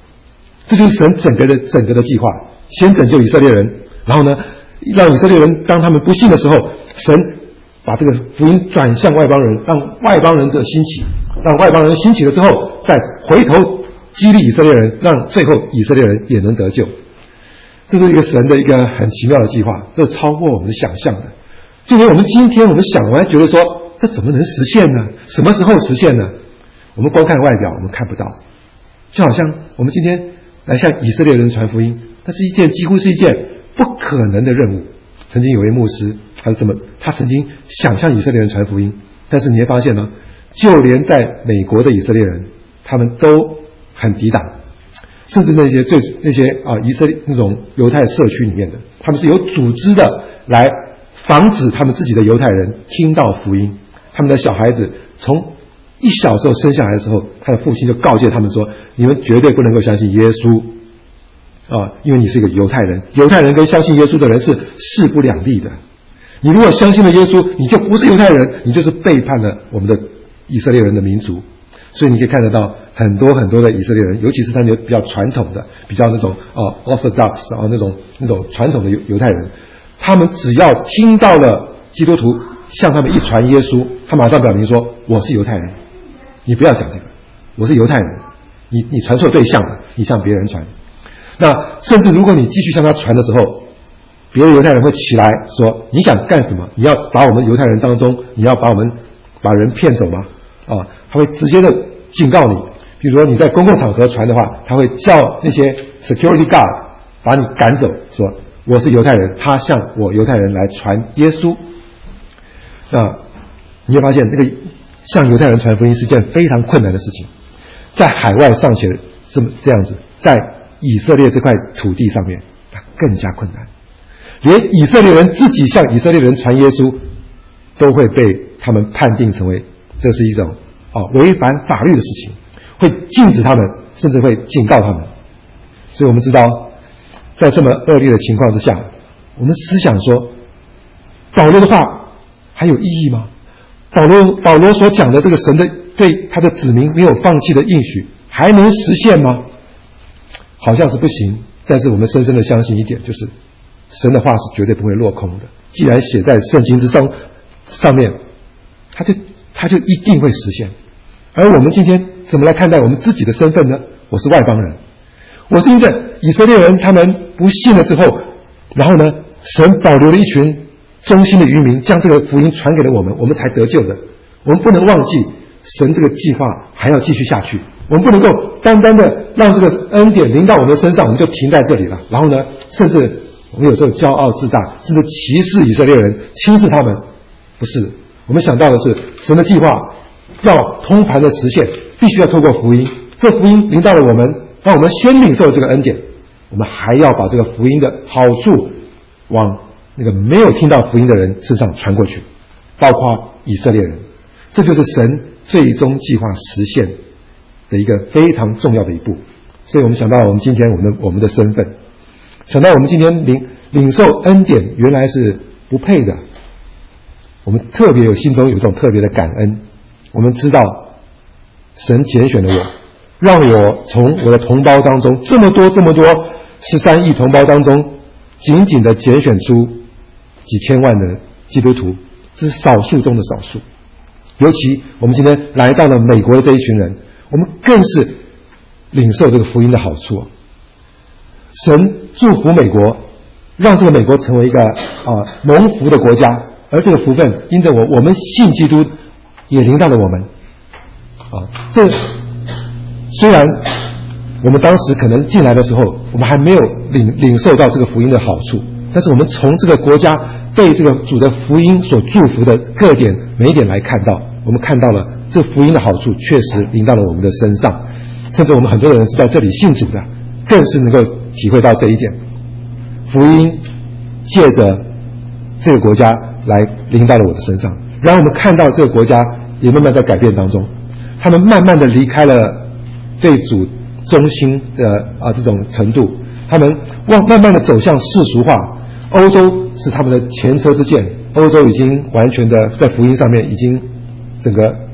这就是神整个的计划，先拯救以色列人，然后呢，让以色列人当他们不信的时候，神把这个福音转向外邦人，让外邦人的兴起，让外邦人兴起了之后，再回头激励以色列人，让最后以色列人也能得救。这是一个神的一个很奇妙的计划，这超过我们的想象的。就连我们今天我们想完觉得说，这怎么能实现呢？什么时候实现呢？我们光看外表我们看不到，就好像我们今天来向以色列人传福音，那是几乎是一件不可能的任务。曾经有位牧师，他曾经想向以色列人传福音，但是你会发现呢，就连在美国的以色列人，他们都很抵挡，甚至那些以色列那种犹太社区里面的，他们是有组织的来防止他们自己的犹太人听到福音。他们的小孩子从一小时候生下来的时候，他的父亲就告诫他们说，你们绝对不能够相信耶稣因为你是一个犹太人，犹太人跟相信耶稣的人是势不两立的。你如果相信了耶稣，你就不是犹太人，你就是背叛了我们的以色列人的民族。所以你可以看得到很多的以色列人，尤其是他们比较传统的，比较那种Orthodox 那种传统的犹太人，他们只要听到了基督徒向他们一传耶稣，他马上表明说，我是犹太人，你不要讲这个，我是犹太人，你传错对象了，你向别人传。那甚至如果你继续向他传的时候，别的犹太人会起来说，你想干什么？你要把我们犹太人当中，你要把人骗走吗？他会直接的警告你。比如说你在公共场合传的话，他会叫那些 security guard 把你赶走，说我是犹太人，他向我犹太人来传耶稣。那你会发现，那个向犹太人传福音是件非常困难的事情，在海外尚且这样子，在以色列这块土地上面，它更加困难。连以色列人自己向以色列人传耶稣，都会被他们判定成为这是一种违反法律的事情，会禁止他们，甚至会警告他们。所以我们知道，在这么恶劣的情况之下，我们思想说，保罗的话还有意义吗？保罗所讲的这个神的对他的子民没有放弃的应许，还能实现吗？好像是不行。但是我们深深的相信一点，就是神的话是绝对不会落空的。既然写在圣经之上面，他就一定会实现。而我们今天怎么来看待我们自己的身份呢？我是外邦人，我是因着以色列人他们不信了之后，然后呢，神保留了一群忠心的渔民，将这个福音传给了我们，我们才得救的。我们不能忘记神这个计划还要继续下去，我们不能够单单的让这个恩典临到我们的身上，我们就停在这里了。然后呢，甚至我们有时候骄傲自大，甚至歧视以色列人，轻视他们。不是，我们想到的是神的计划要通盘的实现，必须要透过福音。这福音临到了我们，让我们先领受这个恩典，我们还要把这个福音的好处往那个没有听到福音的人身上传过去，包括以色列人。这就是神最终计划实现的一个非常重要的一步。所以我们想到我们今天我们的身份，想到我们今天领受恩典原来是不配的，我们特别心中有一种特别的感恩。我们知道神拣选了我，让我从我的同胞当中这么多13亿同胞当中，仅仅的拣选出几千万的基督徒，这是少数中的少数。尤其我们今天来到了美国的这一群人，我们更是领受这个福音的好处。神祝福美国，让这个美国成为一个蒙福的国家，而这个福分因着我们信基督也临到了我们。这虽然我们当时可能进来的时候，我们还没有领受到这个福音的好处，但是我们从这个国家被这个主的福音所祝福的各点每一点来看到，我们看到了这福音的好处确实临到了我们的身上，甚至我们很多人是在这里信主的，更是能够体会到这一点。福音借着这个国家来临到了我的身上，然后我们看到这个国家也慢慢在改变当中，他们慢慢的离开了对主忠心的这种程度，他们慢慢的走向世俗化。欧洲是他们的前车之鉴，欧洲已经完全的在福音上面已经整个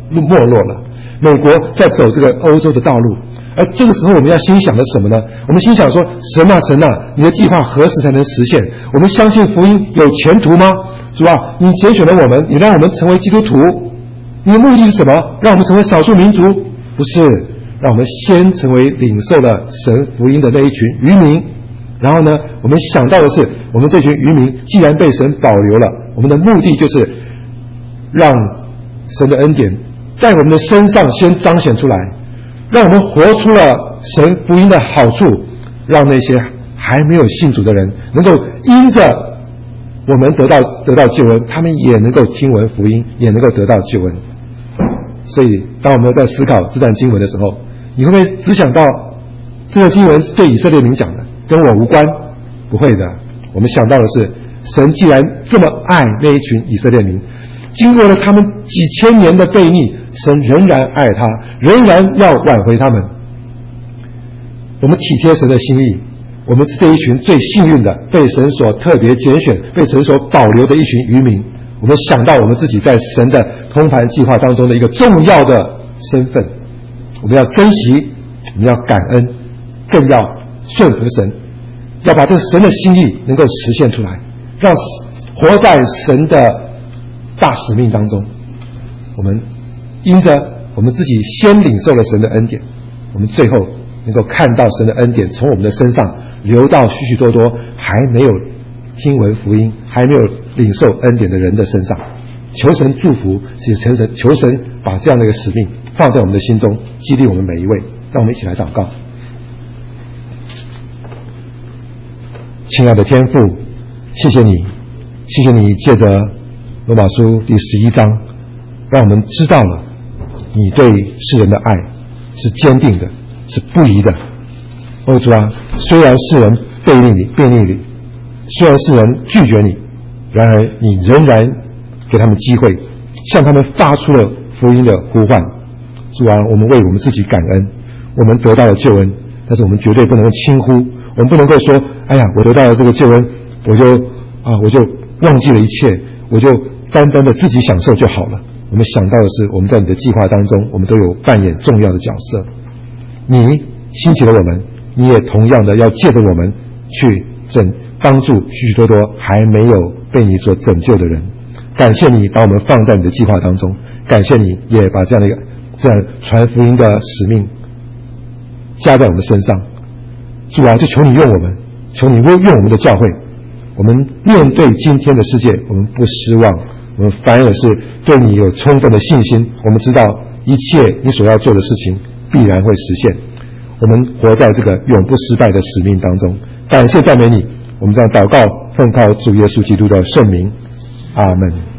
没落了，美国在走这个欧洲的道路。而这个时候我们要心想的什么呢？我们心想说，神啊神啊，你的计划何时才能实现？我们相信福音有前途吗？主啊，你拣选了我们，你让我们成为基督徒，你的目的是什么？让我们成为少数民族？不是，让我们先成为领受了神福音的那一群渔民。然后呢，我们想到的是，我们这群渔民既然被神保留了，我们的目的就是让神的恩典在我们的身上先彰显出来，让我们活出了神福音的好处，让那些还没有信主的人能够因着我们得到救恩，他们也能够听闻福音，也能够得到救恩。所以当我们在思考这段经文的时候，你会不会只想到这个经文是对以色列民讲的，跟我无关？不会的，我们想到的是，神既然这么爱那一群以色列民，经过了他们几千年的悖逆，神仍然爱他，仍然要挽回他们。我们体贴神的心意，我们是这一群最幸运的，被神所特别拣选，被神所保留的一群渔民。我们想到我们自己在神的通盘计划当中的一个重要的身份，我们要珍惜，我们要感恩，更要顺服神，要把这个神的心意能够实现出来，让活在神的大使命当中。我们因着我们自己先领受了神的恩典，我们最后能够看到神的恩典从我们的身上流到许许多多还没有听闻福音，还没有领受恩典的人的身上。求神祝福，求神把这样的一个使命放在我们的心中，激励我们每一位。让我们一起来祷告。亲爱的天父，谢谢你，谢谢你借着罗马书第11章，让我们知道了你对世人的爱是坚定的，是不移的。哦主啊，虽然世人背逆你，虽然世人拒绝你，然而你仍然给他们机会，向他们发出了福音的呼唤。主啊，我们为我们自己感恩，我们得到了救恩，但是我们绝对不能够轻忽，我们不能够说，哎呀，我得到了这个救恩，我就忘记了一切，我就单单的自己享受就好了。我们想到的是，我们在你的计划当中，我们都有扮演重要的角色。你兴起了我们，你也同样的要借着我们去帮助许许多多还没有被你所拯救的人。感谢你把我们放在你的计划当中，感谢你也把这样传福音的使命加在我们身上。主啊，就求你用我们，求你用我们的教会。我们面对今天的世界，我们不失望，我们反而是对你有充分的信心。我们知道一切你所要做的事情必然会实现。我们活在这个永不失败的使命当中。感谢赞美你，我们这样祷告，奉靠主耶稣基督的圣名，阿们。